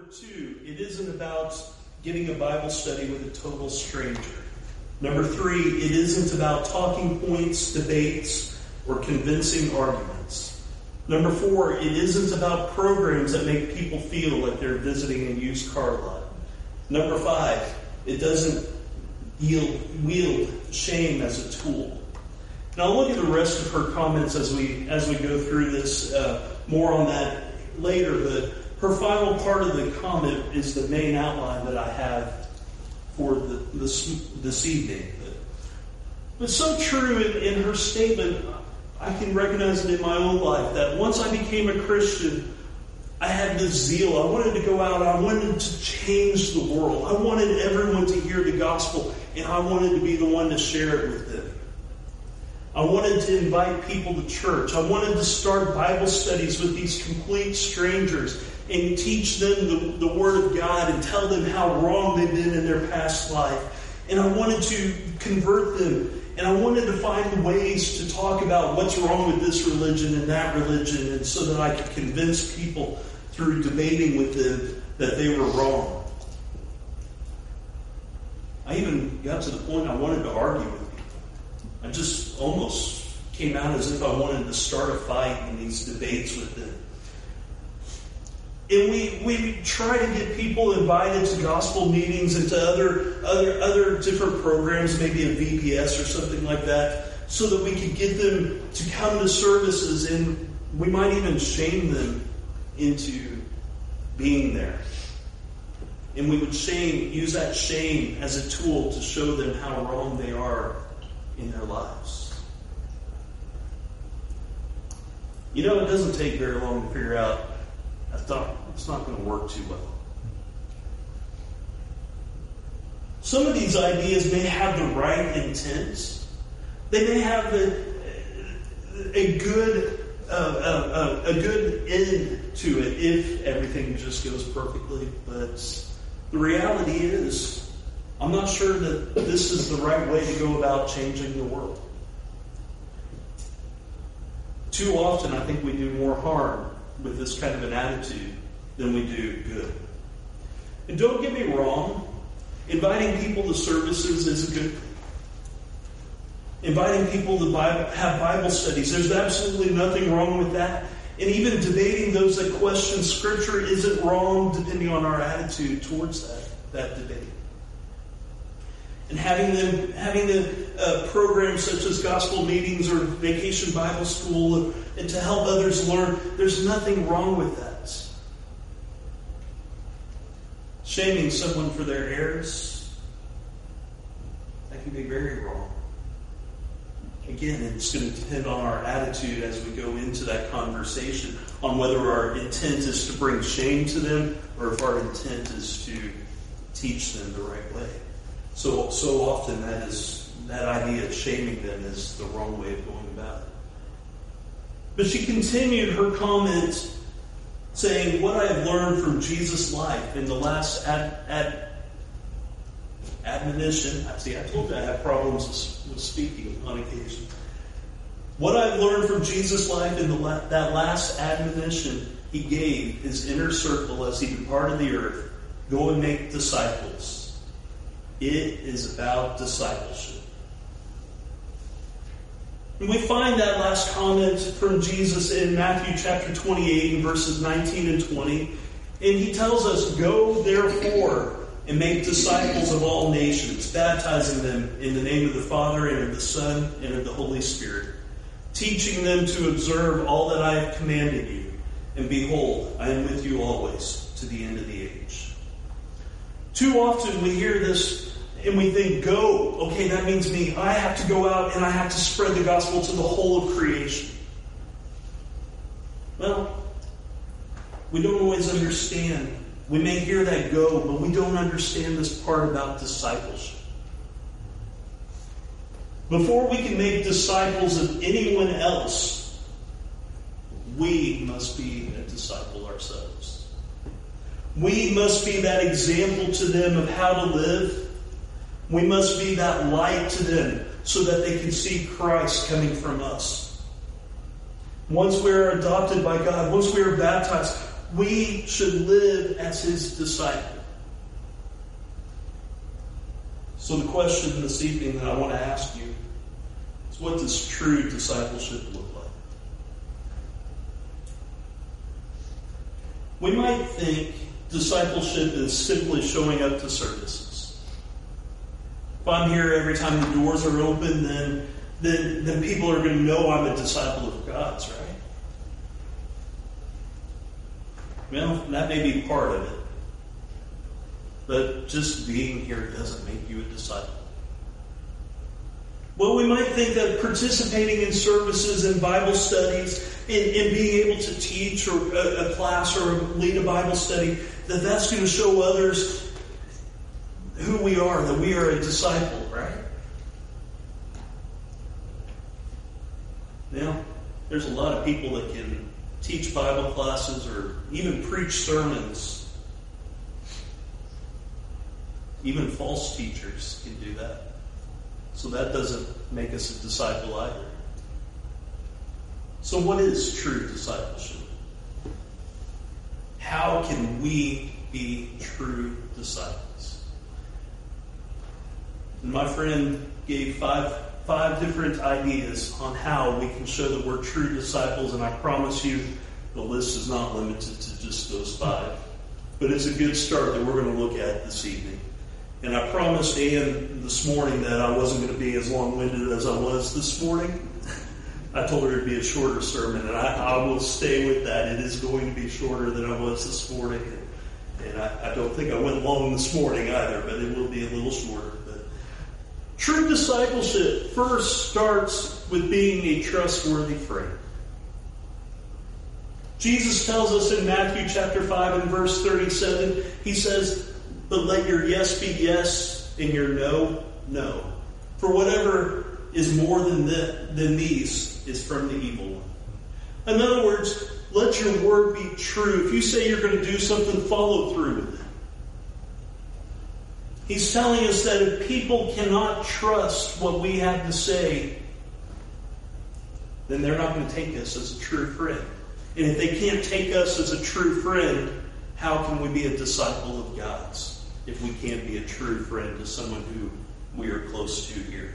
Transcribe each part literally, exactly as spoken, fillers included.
Number two, it isn't about getting a Bible study with a total stranger. Number three, it isn't about talking points, debates, or convincing arguments. Number four, it isn't about programs that make people feel like they're visiting a used car lot. Number five, it doesn't yield, wield shame as a tool. Now look at the rest of her comments as we as we go through this. Uh, more on that later, but her final part of the comment is the main outline that I have for the, this, this evening. But it's so true in, in her statement. I can recognize it in my own life that once I became a Christian, I had this zeal. I wanted to go out. I wanted to change the world. I wanted everyone to hear the gospel, and I wanted to be the one to share it with them. I wanted to invite people to church. I wanted to start Bible studies with these complete strangers and teach them the, the Word of God and tell them how wrong they've been in their past life. And I wanted to convert them. And I wanted to find ways to talk about what's wrong with this religion and that religion, and so that I could convince people through debating with them that they were wrong. I even got to the point I wanted to argue with people. I just almost came out as if I wanted to start a fight in these debates with them. And we, we try to get people invited to gospel meetings and to other, other, other different programs, maybe a V B S or something like that, so that we could get them to come to services, and we might even shame them into being there. And we would shame, use that shame as a tool to show them how wrong they are in their lives. You know, it doesn't take very long to figure out I thought it's not going to work too well. Some of these ideas may have the right intent. They may have a, a good uh, a, a good end to it if everything just goes perfectly. But the reality is, I'm not sure that this is the right way to go about changing the world. Too often, I think we do more harm with this kind of an attitude than we do good. And don't get me wrong, inviting people to services is a good thing. Inviting people to Bible, have Bible studies, there's absolutely nothing wrong with that. And even debating those that question Scripture isn't wrong, depending on our attitude towards that, that debate. And having them, having the uh, programs such as gospel meetings or vacation Bible school, and to help others learn, there's nothing wrong with that. Shaming someone for their errors, that can be very wrong. Again, it's going to depend on our attitude as we go into that conversation, on whether our intent is to bring shame to them or if our intent is to teach them the right way. So, so often that is that idea of shaming them is the wrong way of going about it. But she continued her comment saying, what I have learned from Jesus' life in the last ad, ad, admonition. See, I told you I have problems with speaking on occasion. What I've learned from Jesus' life in the la- that last admonition he gave his inner circle as he departed the earth, go and make disciples. It is about discipleship. And we find that last comment from Jesus in Matthew chapter twenty-eight and verses nineteen and twenty. And he tells us, go therefore and make disciples of all nations, baptizing them in the name of the Father and of the Son and of the Holy Spirit, teaching them to observe all that I have commanded you. And behold, I am with you always to the end of the age. Too often we hear this and we think, go. Okay, that means me. I have to go out and I have to spread the gospel to the whole of creation. Well, we don't always understand. We may hear that go, but we don't understand this part about discipleship. Before we can make disciples of anyone else, we must be a disciple ourselves. We must be that example to them of how to live. We must be that light to them so that they can see Christ coming from us. Once we are adopted by God, once we are baptized, We should live as his disciple. So the question this evening that I want to ask you is, what does true discipleship look like? We might think discipleship is simply showing up to services. If I'm here every time the doors are open, then, then, then people are going to know I'm a disciple of God's, right? Well, that may be part of it. But just being here doesn't make you a disciple. Well, we might think that participating in services and Bible studies and, and being able to teach or a, a class or lead a Bible study, that that's going to show others who we are, that we are a disciple, right? Now, there's a lot of people that can teach Bible classes or even preach sermons. Even false teachers can do that. So that doesn't make us a disciple either. So what is true discipleship? How can we be true disciples? And my friend gave five five different ideas on how we can show that we're true disciples, and I promise you the list is not limited to just those five. But it's a good start that we're going to look at this evening. And I promised Ann this morning that I wasn't going to be as long-winded as I was this morning. I told her it'd be a shorter sermon, and I, I will stay with that. It is going to be shorter than I was this morning. And, and I, I don't think I went long this morning either, but it will be a little shorter. But true discipleship first starts with being a trustworthy friend. Jesus tells us in Matthew chapter five and verse thirty-seven, he says, "But let your yes be yes and your no, no. For whatever is more than, the, than these is from the evil one." In other words, let your word be true. If you say you're going to do something, follow through with it. He's telling us that if people cannot trust what we have to say, then they're not going to take us as a true friend. And if they can't take us as a true friend, how can we be a disciple of God's if we can't be a true friend to someone who we are close to here?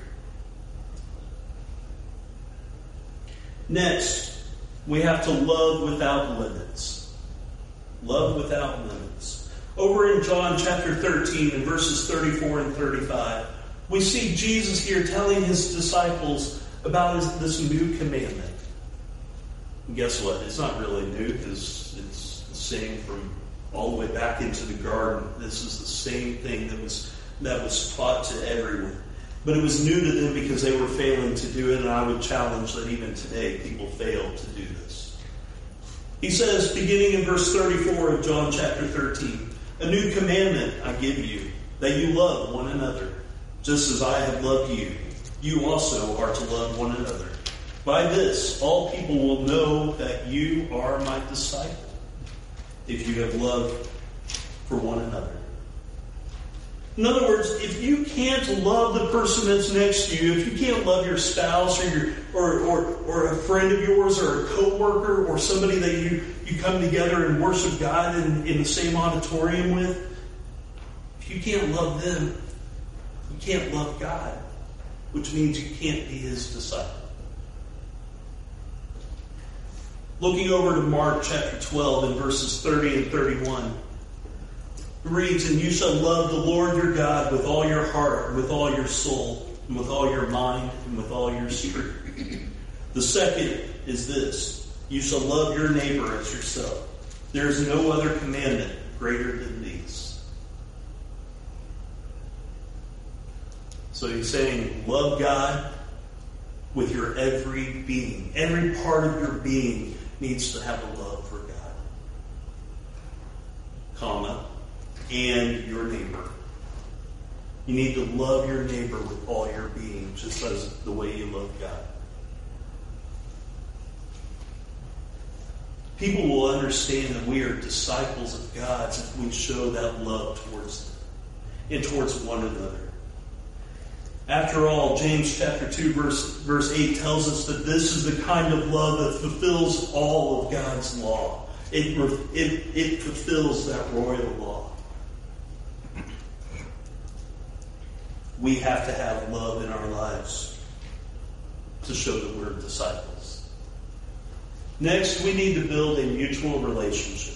Next, we have to love without limits. Love without limits. Over in John chapter thirteen and verses thirty-four and thirty-five, we see Jesus here telling his disciples about his, this new commandment. And guess what? It's not really new because it's the same from all the way back into the garden. This is the same thing that was that was taught to everyone. But it was new to them because they were failing to do it, and I would challenge that even today people fail to do this. He says, beginning in verse thirty-four of John chapter thirteen, "A new commandment I give you, that you love one another, just as I have loved you. You also are to love one another. By this, all people will know that you are my disciple, if you have love for one another." In other words, if you can't love the person that's next to you, if you can't love your spouse or your or or, or a friend of yours or a co-worker or somebody that you, you come together and worship God in, in the same auditorium with, if you can't love them, you can't love God, which means you can't be his disciple. Looking over to Mark chapter twelve and verses thirty and thirty-one, it reads, "And you shall love the Lord your God with all your heart, and with all your soul, and with all your mind, and with all your strength. The second is this, you shall love your neighbor as yourself. There is no other commandment greater than these." So he's saying, love God with your every being. Every part of your being needs to have a love for God, comma, and your neighbor. You need to love your neighbor with all your being, just as the way you love God. People will understand that we are disciples of God's if we show that love towards them and towards one another. After all, James chapter two, verse, verse eight tells us that this is the kind of love that fulfills all of God's law. It, it, it fulfills that royal law. We have to have love in our lives to show that we're disciples. Next, we need to build a mutual relationship.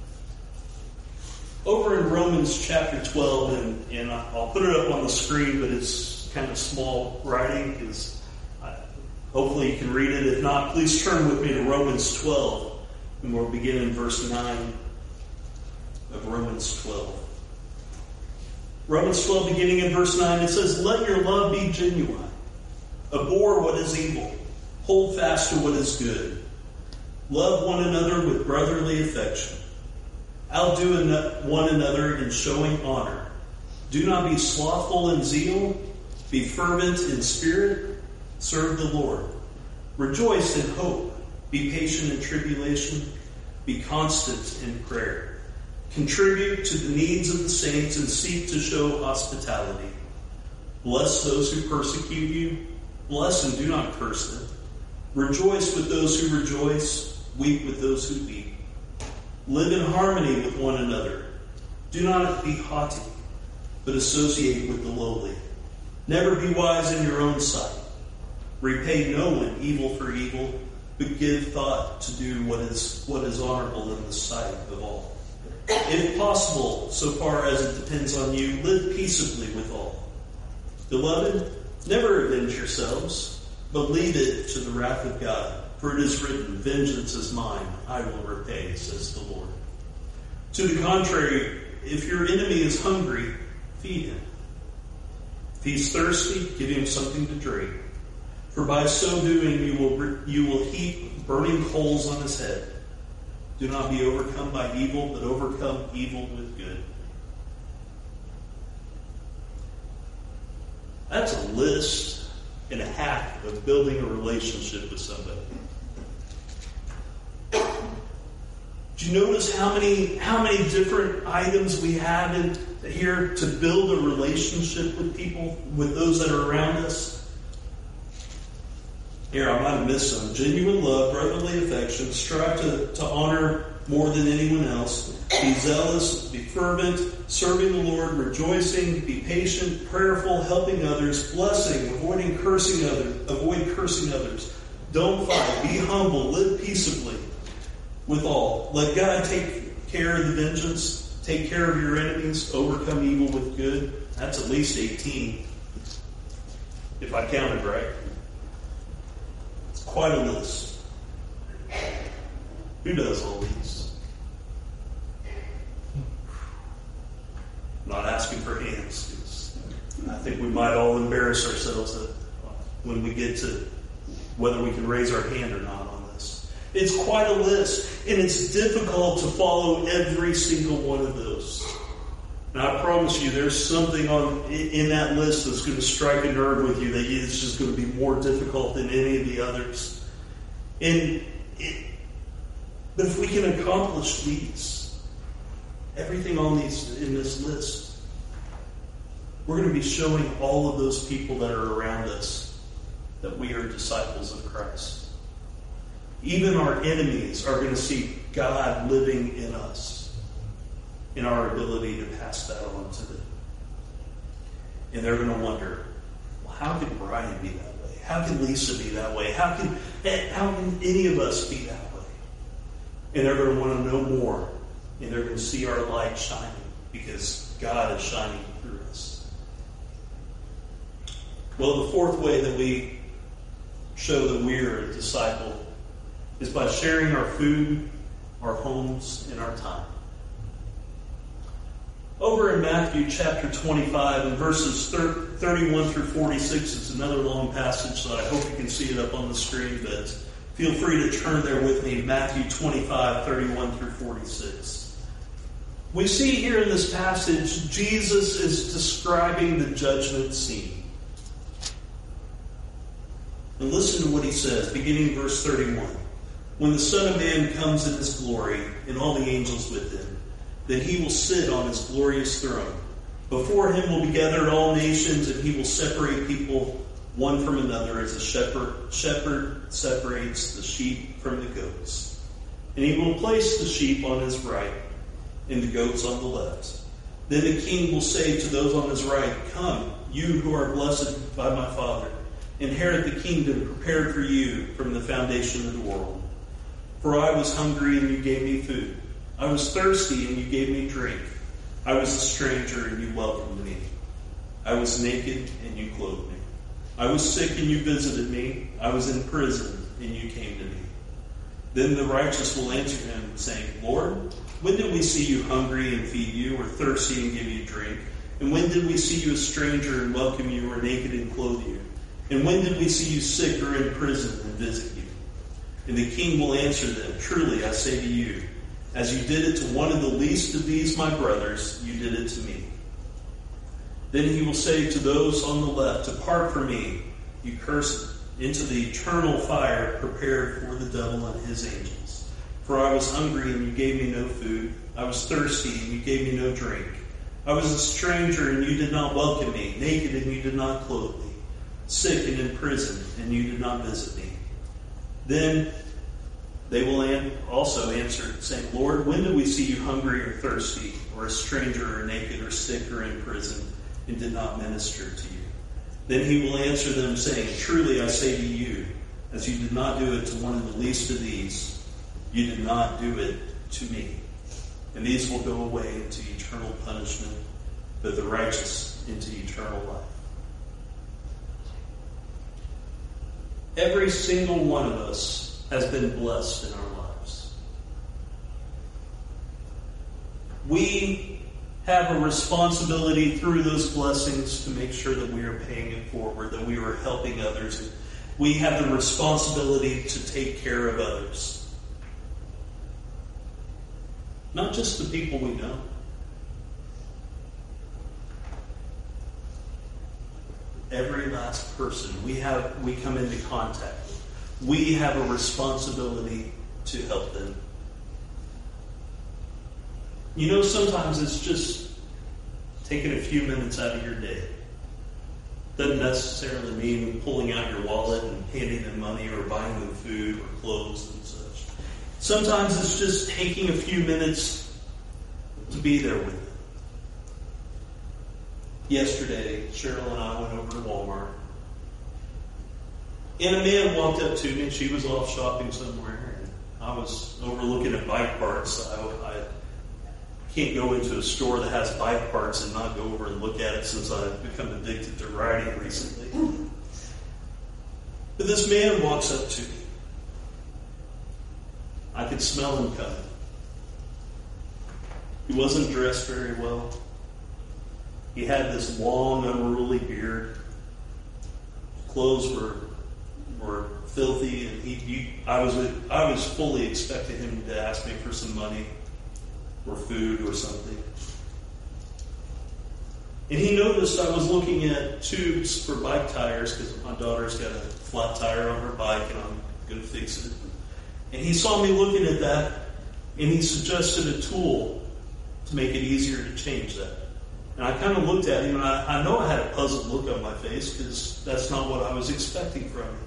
Over in Romans chapter twelve, and, and I'll put it up on the screen, but it's kind of small writing, because hopefully you can read it. If not, please turn with me to Romans twelve, and we'll begin in verse nine of Romans twelve. Romans twelve, beginning in verse nine, it says, "Let your love be genuine. Abhor what is evil. Hold fast to what is good. Love one another with brotherly affection. Outdo one another in showing honor. Do not be slothful in zeal. Be fervent in spirit. Serve the Lord. Rejoice in hope. Be patient in tribulation. Be constant in prayer. Contribute to the needs of the saints and seek to show hospitality. Bless those who persecute you. Bless and do not curse them. Rejoice with those who rejoice. Weep with those who weep. Live in harmony with one another. Do not be haughty, but associate with the lowly. Never be wise in your own sight. Repay no one evil for evil, but give thought to do what is what is honorable in the sight of all. If possible, so far as it depends on you, live peaceably with all. Beloved, never avenge yourselves, but leave it to the wrath of God. For it is written, 'Vengeance is mine, I will repay,' says the Lord. To the contrary, if your enemy is hungry, feed him. If he's thirsty, give him something to drink. For by so doing you will you will heap burning coals on his head. Do not be overcome by evil, but overcome evil with good." That's a list and a half of building a relationship with somebody. Do you notice how many how many different items we have in here to build a relationship with people, with those that are around us? Here, I might have missed some. Genuine love, brotherly affection, strive to, to honor more than anyone else. Be zealous, be fervent, serving the Lord, rejoicing, be patient, prayerful, helping others, blessing, avoiding cursing others, avoid cursing others. Don't fight, be humble, live peaceably with all. Let God take care of the vengeance, take care of your enemies, overcome evil with good. That's at least eighteen, if I counted right. It's quite a list. Who does all these? I'm not asking for hands, because I think we might all embarrass ourselves when we get to whether we can raise our hand or not on this. It's quite a list, and it's difficult to follow every single one of those. And I promise you, there's something on in that list that's going to strike a nerve with you that is just going to be more difficult than any of the others. And it, but if we can accomplish these, everything on these in this list, we're going to be showing all of those people that are around us that we are disciples of Christ. Even our enemies are going to see God living in us, in our ability to pass that on to them. And they're going to wonder, well, how can Brian be that way? How can Lisa be that way? How can, how can any of us be that way? And they're going to want to know more. And they're going to see our light shining because God is shining through us. Well, the fourth way that we show that we're a disciple is by sharing our food, our homes, and our time. Over in Matthew chapter twenty-five, and verses thirty-one through forty-six, it's another long passage, so I hope you can see it up on the screen, but feel free to turn there with me. Matthew twenty-five, thirty-one through forty-six. We see here in this passage, Jesus is describing the judgment scene. And listen to what he says, beginning in verse thirty-one. When the Son of Man comes in his glory, and all the angels with him, then he will sit on his glorious throne. Before him will be gathered all nations, and he will separate people one from another, as a shepherd, shepherd separates the sheep from the goats. And he will place the sheep on his right and the goats on the left. Then the king will say to those on his right, Come, you who are blessed by my Father, inherit the kingdom prepared for you from the foundation of the world. For I was hungry, and you gave me food. I was thirsty, and you gave me drink. I was a stranger, and you welcomed me. I was naked, and you clothed me. I was sick, and you visited me. I was in prison, and you came to me. Then the righteous will answer him, saying, Lord, when did we see you hungry and feed you, or thirsty and give you drink? And when did we see you a stranger and welcome you, or naked and clothe you? And when did we see you sick or in prison and visit you? And the king will answer them, Truly I say to you, as you did it to one of the least of these my brothers, you did it to me. Then he will say to those on the left, Depart from me, you cursed, into the eternal fire prepared for the devil and his angels. For I was hungry, and you gave me no food. I was thirsty, and you gave me no drink. I was a stranger, and you did not welcome me. Naked, and you did not clothe me. Sick and in prison, and you did not visit me. Then they will also answer, saying, Lord, when did we see you hungry or thirsty, or a stranger or naked or sick or in prison, and did not minister to you? Then he will answer them, saying, Truly I say to you, as you did not do it to one of the least of these, you did not do it to me. And these will go away into eternal punishment, but the righteous into eternal life. Every single one of us has been blessed in our lives. We have a responsibility through those blessings to make sure that we are paying it forward, that we are helping others. And we have the responsibility to take care of others. Not just the people we know. Every last person we have, we come into contact with. We have a responsibility to help them. You know, sometimes it's just taking a few minutes out of your day. Doesn't necessarily mean pulling out your wallet and handing them money or buying them food or clothes and such. Sometimes it's just taking a few minutes to be there with them. Yesterday, Cheryl and I went over to Walmart. And a man walked up to me, and she was off shopping somewhere. And I was overlooking at bike parts. I, I can't go into a store that has bike parts and not go over and look at it since I've become addicted to riding recently. But this man walks up to me. I could smell him coming. He wasn't dressed very well. He had this long, unruly beard. Clothes were were filthy, and he, he I was I was fully expecting him to ask me for some money or food or something. And he noticed I was looking at tubes for bike tires because my daughter's got a flat tire on her bike and I'm going to fix it. And he saw me looking at that, and he suggested a tool to make it easier to change that. And I kind of looked at him, and I, I know I had a puzzled look on my face because that's not what I was expecting from him.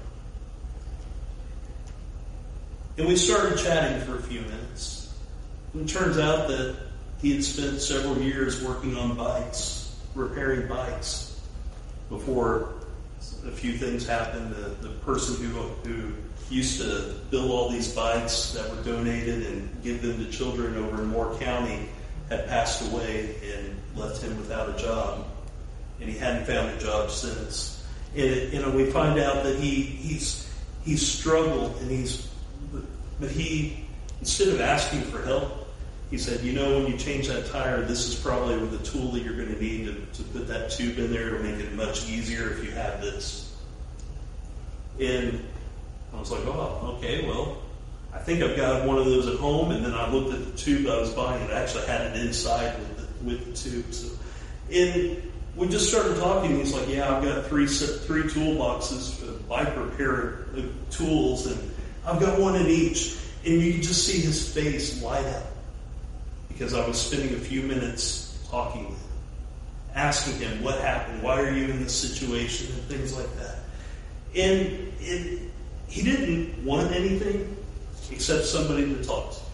And we started chatting for a few minutes. And it turns out that he had spent several years working on bikes, repairing bikes, before a few things happened. The, the person who, who used to build all these bikes that were donated and give them to children over in Moore County had passed away and left him without a job. And he hadn't found a job since. And, you know, we find out that he he's he's struggled, and he's but he, instead of asking for help, he said, you know, when you change that tire, this is probably the tool that you're going to need to, to put that tube in there to make it much easier if you have this. And I was like, oh, okay, well, I think I've got one of those at home. And then I looked at the tube I was buying, and it actually had it inside with the, with the tube. So, and we just started talking. He's like, yeah, I've got three three toolboxes for bike repair tools, and I've got one in each. And you could just see his face light up because I was spending a few minutes talking with him, asking him what happened, why are you in this situation, and things like that. And it, he didn't want anything except somebody to talk to.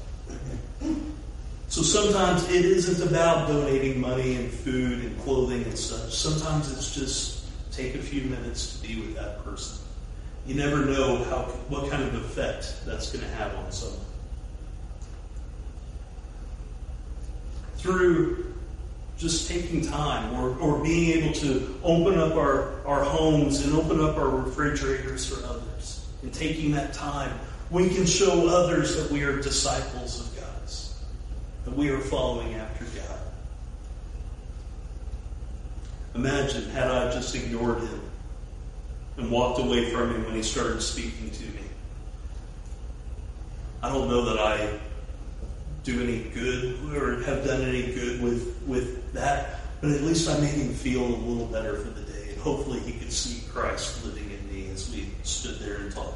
So sometimes it isn't about donating money and food and clothing and such. Sometimes it's just take a few minutes to be with that person. You never know how what kind of effect that's going to have on someone. Through just taking time or, or being able to open up our, our homes and open up our refrigerators for others. And taking that time, we can show others that we are disciples of God's. That we are following after God. Imagine had I just ignored him and walked away from him when he started speaking to me. I don't know that I do any good or have done any good with, with that, but at least I made him feel a little better for the day, and hopefully he could see Christ living in me as we stood there and talked.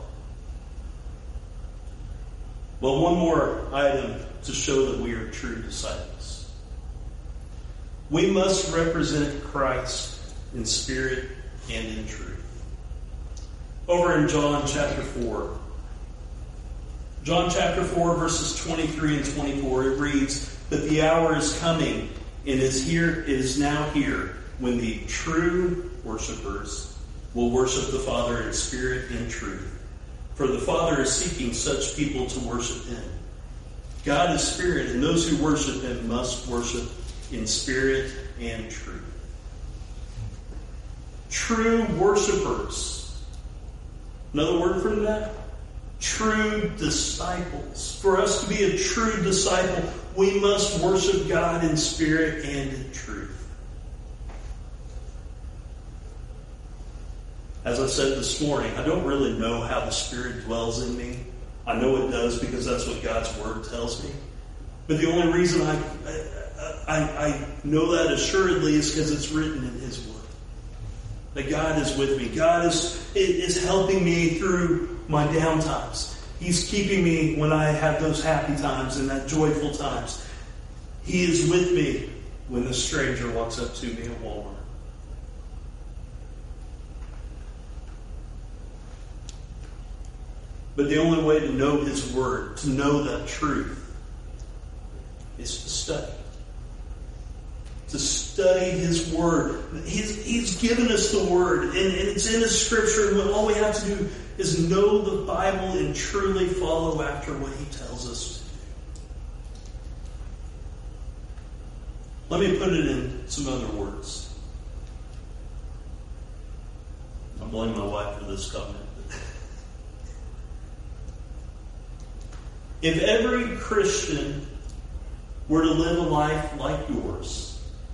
Well, one more item to show that we are true disciples. We must represent Christ in spirit and in truth. Over in John chapter four, John chapter four, verses twenty-three and twenty-four, it reads, "But the hour is coming, and is here, it is now here, when the true worshipers will worship the Father in spirit and truth. For the Father is seeking such people to worship him. God is spirit, and those who worship him must worship in spirit and truth." True worshipers. Another word for that? True disciples. For us to be a true disciple, we must worship God in spirit and in truth. As I said this morning, I don't really know how the Spirit dwells in me. I know it does because that's what God's Word tells me. But the only reason I, I, I know that assuredly is because it's written in His Word. That God is with me. God is, is helping me through my down times. He's keeping me when I have those happy times and that joyful times. He is with me when the stranger walks up to me at Walmart. But the only way to know His Word, to know that truth, is to study. To study His Word. He's, he's given us the Word, and, and it's in His Scripture, and all we have to do is know the Bible and truly follow after what He tells us to do. Let me put it in some other words. I blame my wife for this comment. If every Christian were to live a life like yours,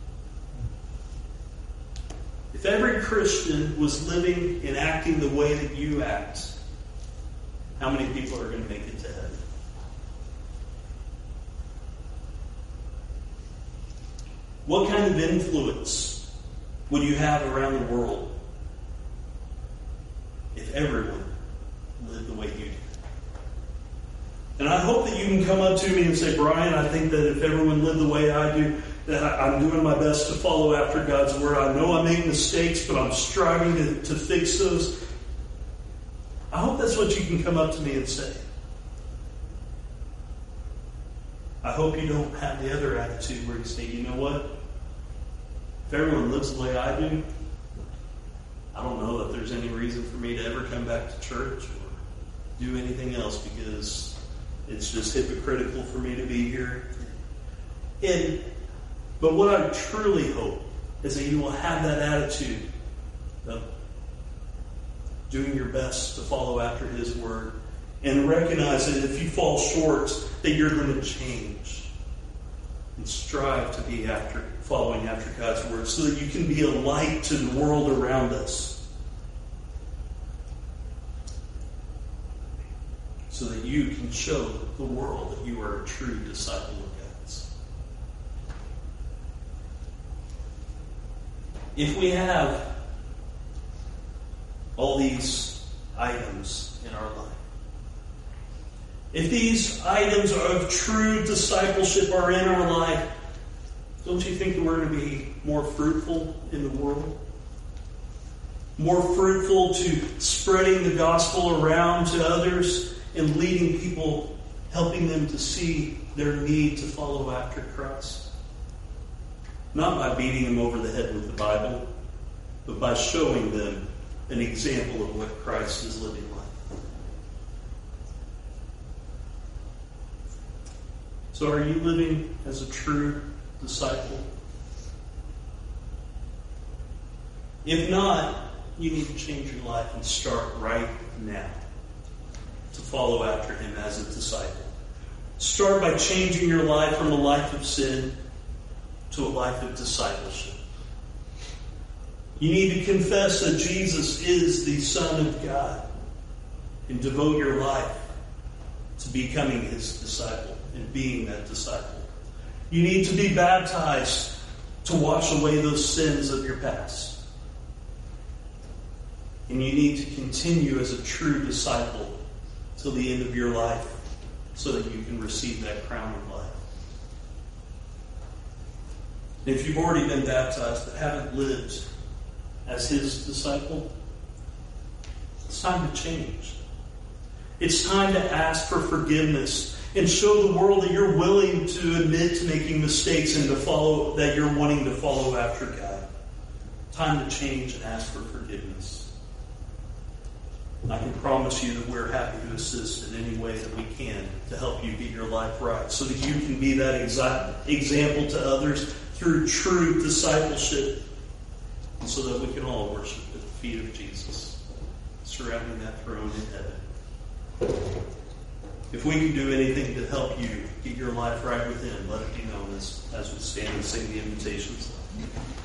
if every Christian was living and acting the way that you act, how many people are going to make it to heaven? What kind of influence would you have around the world if everyone lived the way you do? And I hope that you can come up to me and say, "Brian, I think that if everyone lived the way I do, that I'm doing my best to follow after God's Word. I know I make mistakes, but I'm striving to, to fix those." I hope that's what you can come up to me and say. I hope you don't have the other attitude where you say, "You know what? If everyone lives the way I do, I don't know that there's any reason for me to ever come back to church or do anything else because it's just hypocritical for me to be here." And But what I truly hope is that you will have that attitude of doing your best to follow after His Word and recognize that if you fall short, that you're going to change and strive to be after following after God's Word so that you can be a light to the world around us. So that you can show the world that you are a true disciple of God's. If we have all these items in our life, if these items of true discipleship are in our life, don't you think that we're going to be more fruitful in the world? More fruitful to spreading the gospel around to others and leading people helping them to see their need to follow after Christ. Not by beating them over the head with the Bible, but by showing them an example of what Christ is living like. So are you living as a true disciple? If not, you need to change your life and start right now to follow after him as a disciple. Start by changing your life from a life of sin to a life of discipleship. You need to confess that Jesus is the Son of God and devote your life to becoming his disciple and being that disciple. You need to be baptized to wash away those sins of your past. And you need to continue as a true disciple till the end of your life so that you can receive that crown of life. And if you've already been baptized but haven't lived as his disciple, it's time to change. It's time to ask for forgiveness and show the world that you're willing to admit to making mistakes and to follow, that you're wanting to follow after God. Time to change and ask for forgiveness. I can promise you that we're happy to assist in any way that we can to help you get your life right so that you can be that exa- example to others through true discipleship, and so that we can all worship at the feet of Jesus, surrounding that throne in heaven. If we can do anything to help you get your life right with him, let it be known as, as we stand and sing the invitations.